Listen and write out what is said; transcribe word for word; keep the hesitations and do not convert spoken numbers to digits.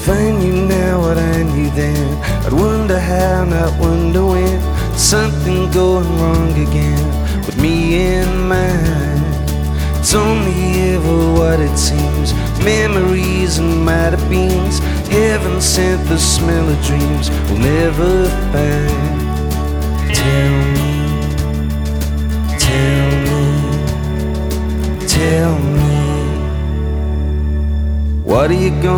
find you now what I knew then. I'd wonder how, not wonder when. Something going wrong again with me and mine. It's only ever what it seems. Memories and might have beens. Heaven sent the smell of dreams we'll never find. Tell me, tell me, tell me, what are you going